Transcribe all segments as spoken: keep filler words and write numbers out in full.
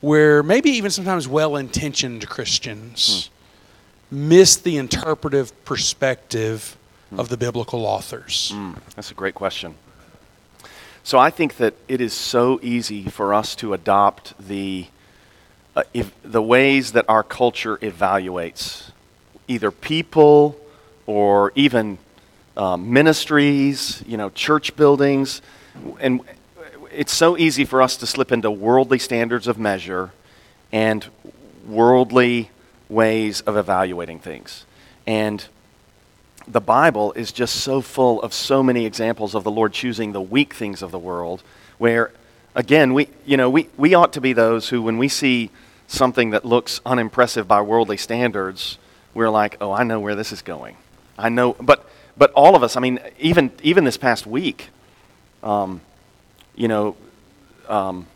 where maybe even sometimes well-intentioned Christians mm. miss the interpretive perspective mm. of the biblical authors? Mm. That's a great question. So I think that it is so easy for us to adopt the uh, if, the ways that our culture evaluates either people or even um, ministries, you know, church buildings, and it's so easy for us to slip into worldly standards of measure and worldly ways of evaluating things. And the Bible is just so full of so many examples of the Lord choosing the weak things of the world, where, again, we, you know, we, we ought to be those who, when we see something that looks unimpressive by worldly standards, we're like, oh, I know where this is going. I know, but but all of us, I mean, even even this past week, um, you know, um,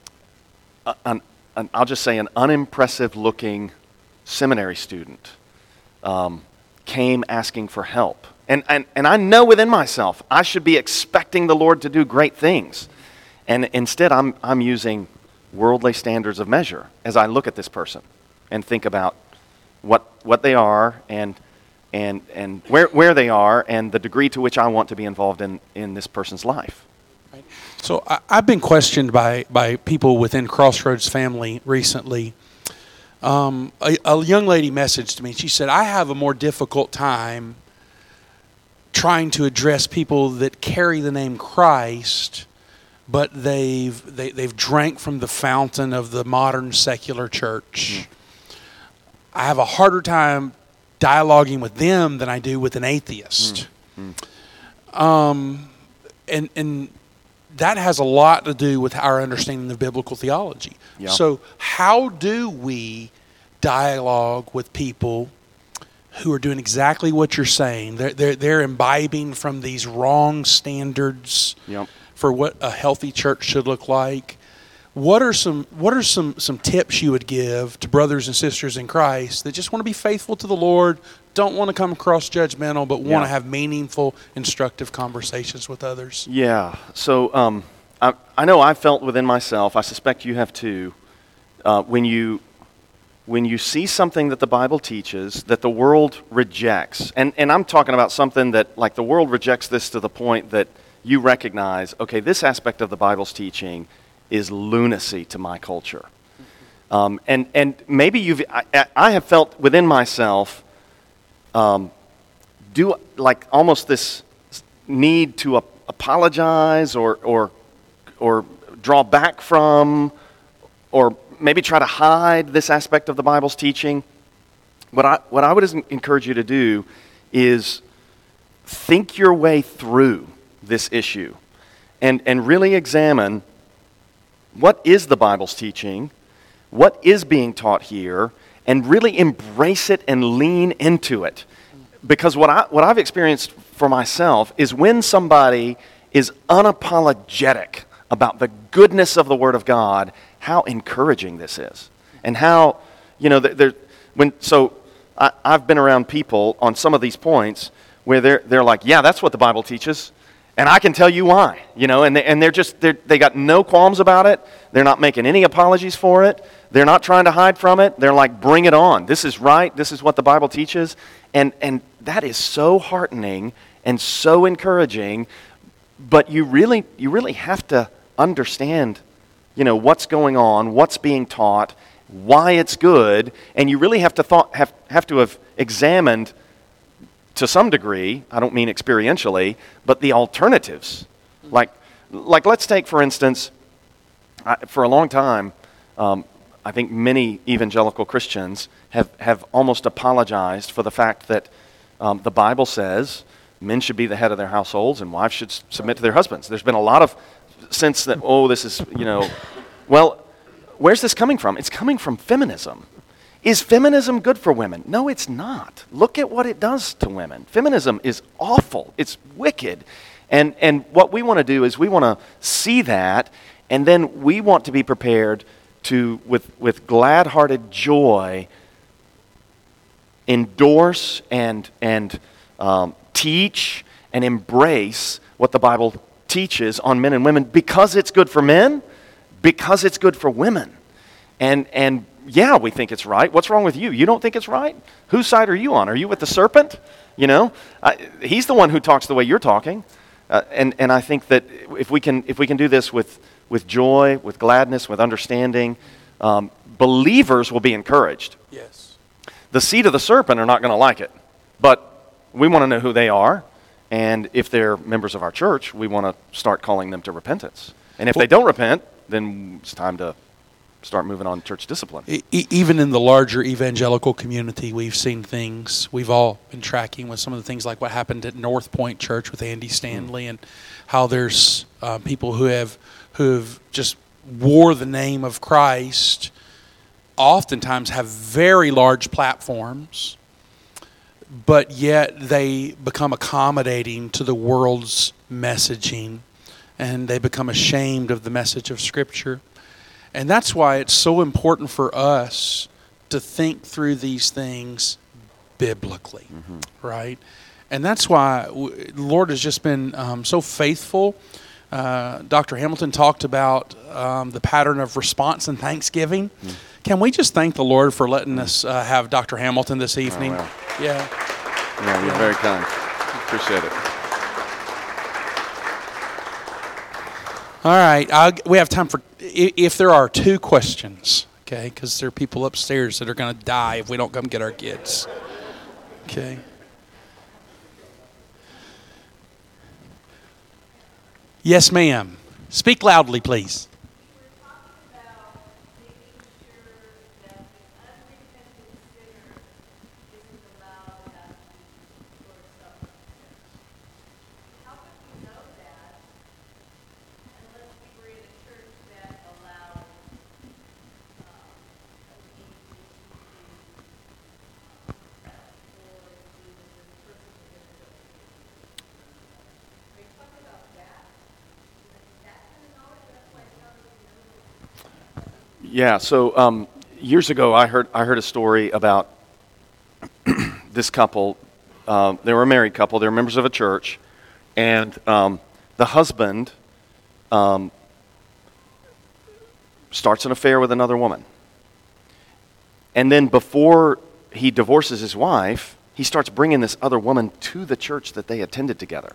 an, an, I'll just say an unimpressive-looking seminary student um, came asking for help. And, and, and I know within myself, I should be expecting the Lord to do great things. And instead, I'm I'm using worldly standards of measure as I look at this person and think about what what they are and and and where where they are and the degree to which I want to be involved in, in this person's life. Right. So I, I've been questioned by, by people within Crossroads family recently. Um, a, a young lady messaged me. She said, I have a more difficult time trying to address people that carry the name Christ, but they've they, they've drank from the fountain of the modern secular church. Mm. I have a harder time dialoguing with them than I do with an atheist. Mm. Mm. Um, and and that has a lot to do with our understanding of biblical theology. Yeah. So how do we dialogue with people who are doing exactly what you're saying? They're they're, they're imbibing from these wrong standards yep. for what a healthy church should look like. What are some what are some, some tips you would give to brothers and sisters in Christ that just want to be faithful to the Lord, don't want to come across judgmental, but want yeah. to have meaningful, instructive conversations with others? Yeah. So um, I, I know I felt within myself, I suspect you have too, uh, when you when you see something that the Bible teaches that the world rejects, and, and I'm talking about something that, like, the world rejects this to the point that you recognize, okay, this aspect of the Bible's teaching is lunacy to my culture. Um, and, and maybe you've, I, I have felt within myself, um, do like almost this need to ap- apologize or, or, or draw back from, or maybe try to hide this aspect of the Bible's teaching. What I, what I would encourage you to do is think your way through this issue and, and really examine what is the Bible's teaching, what is being taught here, and really embrace it and lean into it. Because what, I, what I've experienced for myself is when somebody is unapologetic about the goodness of the Word of God, how encouraging this is. And how, you know, there, when so I, I've been around people on some of these points where they're they're like, yeah, that's what the Bible teaches. And I can tell you why, you know, and, they, and they're just, they're, they got no qualms about it. They're not making any apologies for it. They're not trying to hide from it. They're like, bring it on. This is right. This is what the Bible teaches. And, and that is so heartening and so encouraging. But you really, you really have to understand, you know, what's going on, what's being taught, why it's good. And you really have to thought, have, have to have examined to some degree, I don't mean experientially, but the alternatives. Like, like let's take, for instance, I, for a long time, um, I think many evangelical Christians have, have almost apologized for the fact that um, the Bible says men should be the head of their households and wives should s- submit to their husbands. There's been a lot of sense that, oh, this is, you know, well, where's this coming from? It's coming from feminism. Is feminism good for women? No, it's not. Look at what it does to women. Feminism is awful. It's wicked. And and what we want to do is we want to see that, and then we want to be prepared to, with, with glad-hearted joy, endorse and, and um, teach and embrace what the Bible teaches on men and women because it's good for men, because it's good for women. And, and yeah, we think it's right. What's wrong with you? You don't think it's right? Whose side are you on? Are you with the serpent? You know, I, he's the one who talks the way you're talking. Uh, and, and I think that if we can, if we can do this with, with joy, with gladness, with understanding, um, believers will be encouraged. Yes. The seed of the serpent are not going to like it. But we want to know who they are. And if they're members of our church, we want to start calling them to repentance. And if they don't repent, then it's time to start moving on church discipline. E- even in the larger evangelical community, we've seen things. We've all been tracking with some of the things like what happened at North Point Church with Andy Stanley, mm. and how there's uh, people who have who have just wore the name of Christ, oftentimes have very large platforms, but yet they become accommodating to the world's messaging, and they become ashamed of the message of Scripture. And that's why it's so important for us to think through these things biblically, mm-hmm. right? And that's why the Lord has just been um, so faithful. Uh, Doctor Hamilton talked about um, the pattern of response and thanksgiving. Mm. Can we just thank the Lord for letting mm. us uh, have Doctor Hamilton this evening? Oh, wow. Yeah. Yeah, you're yeah. very kind. Appreciate it. All right, I'll, we have time for, if there are two questions, okay, because there are people upstairs that are going to die if we don't come get our kids, okay. Yes, ma'am. Speak loudly, please. Yeah, so um, years ago I heard I heard a story about this couple. Uh, they were a married couple. They were members of a church, and um, the husband um, starts an affair with another woman. And then before he divorces his wife, he starts bringing this other woman to the church that they attended together.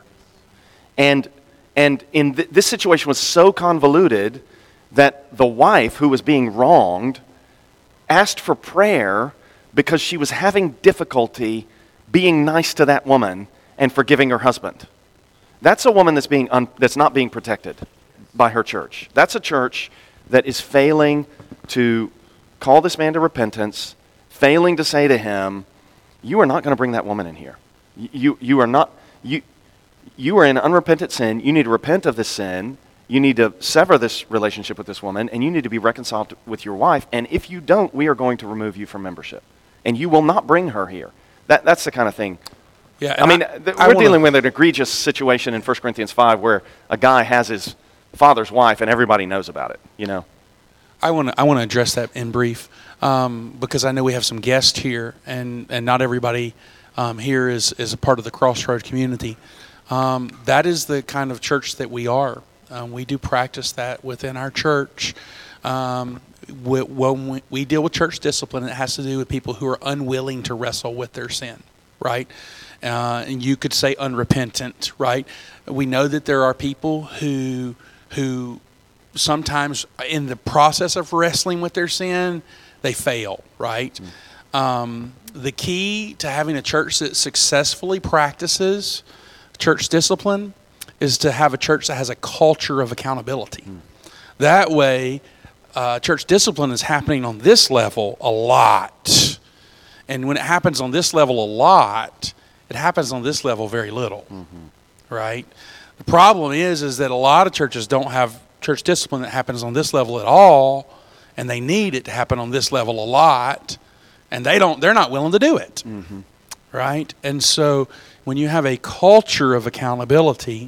And and in th- this situation was so convoluted that the wife, who was being wronged, asked for prayer because she was having difficulty being nice to that woman and forgiving her husband. That's a woman that's being un- that's not being protected by her church. That's a church that is failing to call this man to repentance, failing to say to him, you are not going to bring that woman in here. You, you are not, you, you are in unrepentant sin. You need to repent of this sin. You need to sever this relationship with this woman, and you need to be reconciled with your wife. And if you don't, we are going to remove you from membership. And you will not bring her here. That, that's the kind of thing. Yeah, I mean, I, th- I we're wanna, dealing with an egregious situation in First Corinthians five where a guy has his father's wife and everybody knows about it, you know. I want to I want to address that in brief um, because I know we have some guests here, and, and not everybody um, here is, is a part of the Crossroad community. Um, that is the kind of church that we are. Um, we do practice that within our church. Um, we, when we, we deal with church discipline, it has to do with people who are unwilling to wrestle with their sin, right? Uh, and you could say unrepentant, right? We know that there are people who who sometimes in the process of wrestling with their sin, they fail, right? Mm. Um, the key to having a church that successfully practices church discipline is to have a church that has a culture of accountability. Mm. That way, uh, church discipline is happening on this level a lot. And when it happens on this level a lot, it happens on this level very little, mm-hmm. right? The problem is, is that a lot of churches don't have church discipline that happens on this level at all, and they need it to happen on this level a lot, and they don't, they're not willing to do it, mm-hmm. right? And so when you have a culture of accountability,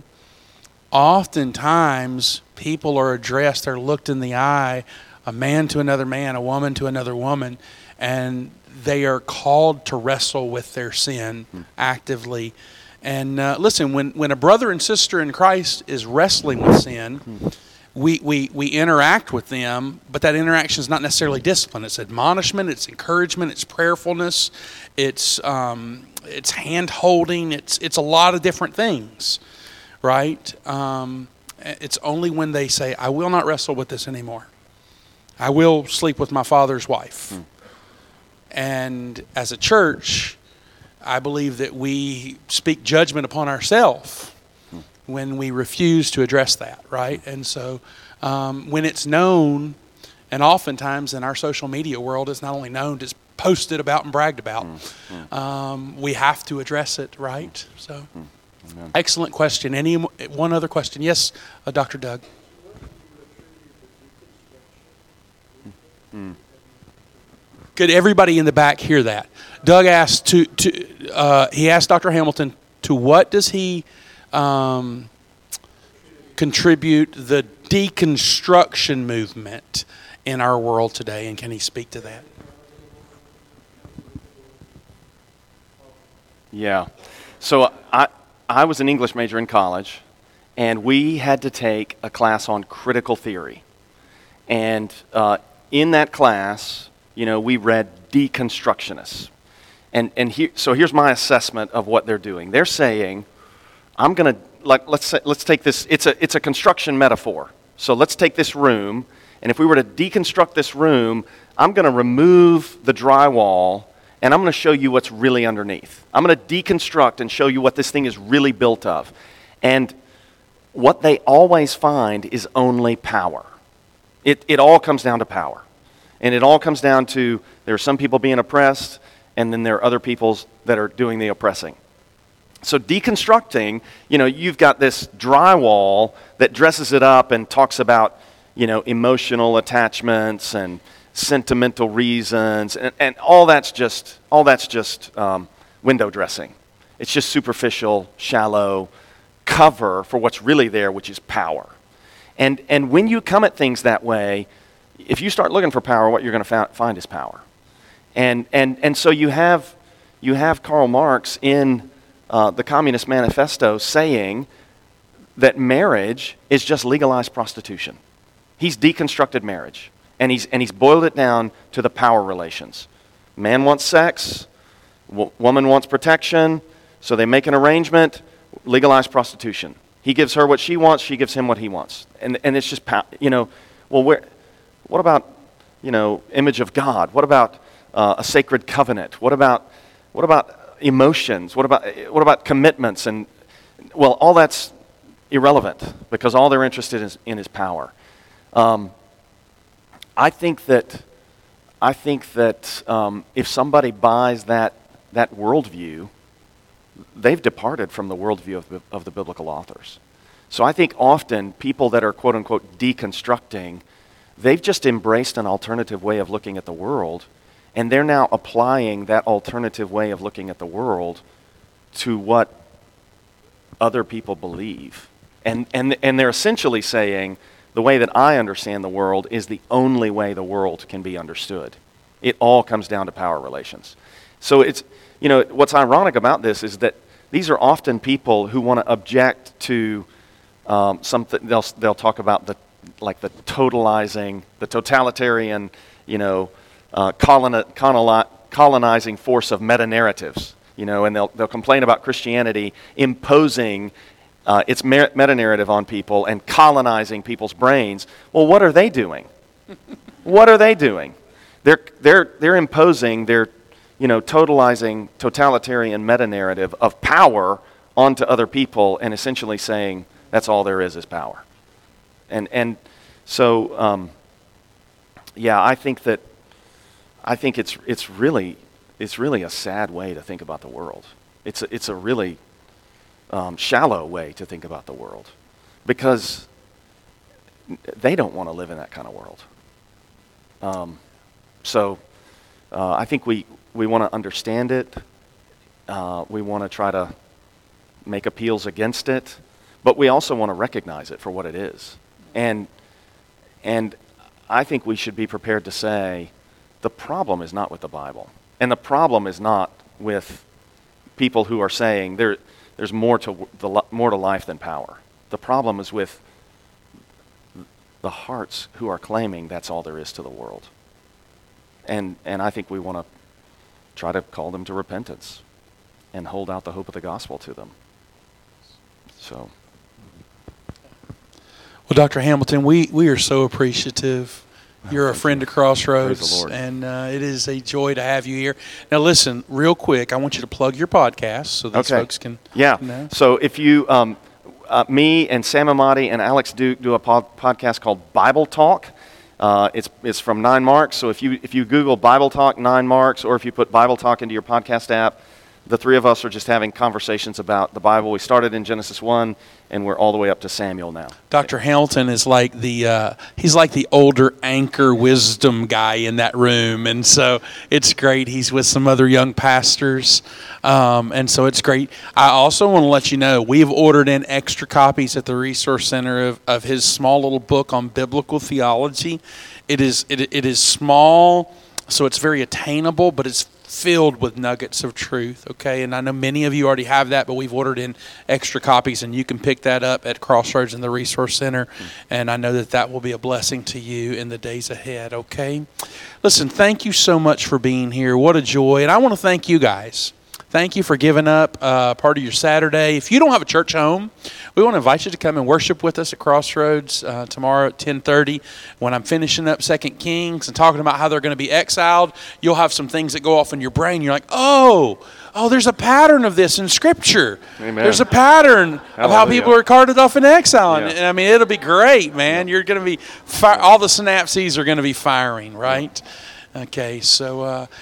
oftentimes people are addressed, they're looked in the eye, a man to another man, a woman to another woman, and they are called to wrestle with their sin mm. actively. And uh, listen, when, when a brother and sister in Christ is wrestling with sin, mm. we, we, we interact with them, but that interaction is not necessarily discipline. It's admonishment, it's encouragement, it's prayerfulness, it's um, it's hand holding, it's it's a lot of different things, right? Um, it's only when they say, "I will not wrestle with this anymore. I will sleep with my father's wife." Mm. And as a church, I believe that we speak judgment upon ourselves when we refuse to address that, right? And so um, when it's known, and oftentimes in our social media world, it's not only known, it's posted about and bragged about. Mm-hmm. Um, we have to address it, right? So, mm-hmm. Excellent question. Any one other question? Yes, uh, Doctor Doug. Mm-hmm. Could everybody in the back hear that? Doug asked to, to uh, he asked Doctor Hamilton, to what does he um, contribute the deconstruction movement in our world today, and can he speak to that? Yeah. So I, I was an English major in college, and we had to take a class on critical theory. And uh, in that class, you know, we read deconstructionists. And and here, so here's my assessment of what they're doing. They're saying, I'm going to, like, let's say, let's take this, it's a, it's a construction metaphor. So let's take this room, and if we were to deconstruct this room, I'm going to remove the drywall, and I'm going to show you what's really underneath. I'm going to deconstruct and show you what this thing is really built of. And what they always find is only power. It, it all comes down to power. And it all comes down to, there are some people being oppressed, and then there are other peoples that are doing the oppressing. So deconstructing, you know, you've got this drywall that dresses it up and talks about, you know, emotional attachments and sentimental reasons, and, and all that's just all that's just um, window dressing. It's just superficial, shallow cover for what's really there, which is power. And and when you come at things that way, if you start looking for power, what you're going to find is power. And and and so you have you have Karl Marx in uh, the Communist Manifesto saying that marriage is just legalized prostitution. He's deconstructed marriage, and he's and he's boiled it down to the power relations. Man wants sex, w- woman wants protection, so they make an arrangement, legalize prostitution. He gives her what she wants, she gives him what he wants, and and it's just pow- you know, well, where, what about, you know, image of God? What about uh, a sacred covenant? What about what about emotions? What about what about commitments? And well, all that's irrelevant because all they're interested in is, in is power. Um, I think that I think that um, if somebody buys that that worldview, they've departed from the worldview of the, of the biblical authors. So I think often people that are quote unquote deconstructing, they've just embraced an alternative way of looking at the world, and they're now applying that alternative way of looking at the world to what other people believe. And and and they're essentially saying, the way that I understand the world is the only way the world can be understood. It all comes down to power relations. So it's, you know, what's ironic about this is that these are often people who want to object to um, something. They'll they'll talk about the like the totalizing, the totalitarian, you know, uh, coloni- coloni- colonizing force of meta narratives. You know, and they'll they'll complain about Christianity imposing Uh, it's mer- meta-narrative on people and colonizing people's brains. Well, what are they doing? What are they doing? They're they're they're imposing their, you know, totalizing totalitarian meta-narrative of power onto other people and essentially saying that's all there is is power. And and so um, yeah, I think that I think it's it's really it's really a sad way to think about the world. It's a, it's a really Um, shallow way to think about the world, because they don't want to live in that kind of world. Um, so uh, I think we, we want to understand it. Uh, we want to try to make appeals against it, but we also want to recognize it for what it is. And and I think we should be prepared to say the problem is not with the Bible, and the problem is not with people who are saying there. There's more to the more to life than power. The problem is with the hearts who are claiming that's all there is to the world. And and I think we want to try to call them to repentance and hold out the hope of the gospel to them. So. Well, Doctor Hamilton, we, we are so appreciative. You're Oh, a friend you. of Crossroads, Praise the Lord. and uh, it is a joy to have you here. Now, listen, real quick, I want you to plug your podcast so these Okay. folks can Yeah. know. So if you, um, uh, me and Sam Amati and Alex Duke do a pod- podcast called Bible Talk. Uh, it's it's from Nine Marks. So if you if you Google Bible Talk Nine Marks, or if you put Bible Talk into your podcast app, the three of us are just having conversations about the Bible. We started in Genesis one, and we're all the way up to Samuel now. Doctor Hamilton is like the uh, he's like the older anchor wisdom guy in that room, and so it's great. He's with some other young pastors, um, and so it's great. I also want to let you know we've ordered in extra copies at the Resource Center of, of his small little book on biblical theology. It is it, it is small, so it's very attainable, but it's filled with nuggets of truth, okay? And I know many of you already have that, but we've ordered in extra copies, and you can pick that up at Crossroads in the Resource Center, and I know that that will be a blessing to you in the days ahead, okay? Listen, thank you so much for being here. What a joy. And I want to thank you guys. Thank you for giving up uh, part of your Saturday. If you don't have a church home, we want to invite you to come and worship with us at Crossroads uh, tomorrow at ten thirty. When I'm finishing up Second Kings and talking about how they're going to be exiled, you'll have some things that go off in your brain. You're like, oh, oh, there's a pattern of this in Scripture. Amen. There's a pattern of how Hallelujah. people are carted off in exile. Yeah. And, and I mean, it'll be great, man. You're going to be, fi- all the synapses are going to be firing, right? Okay, so uh,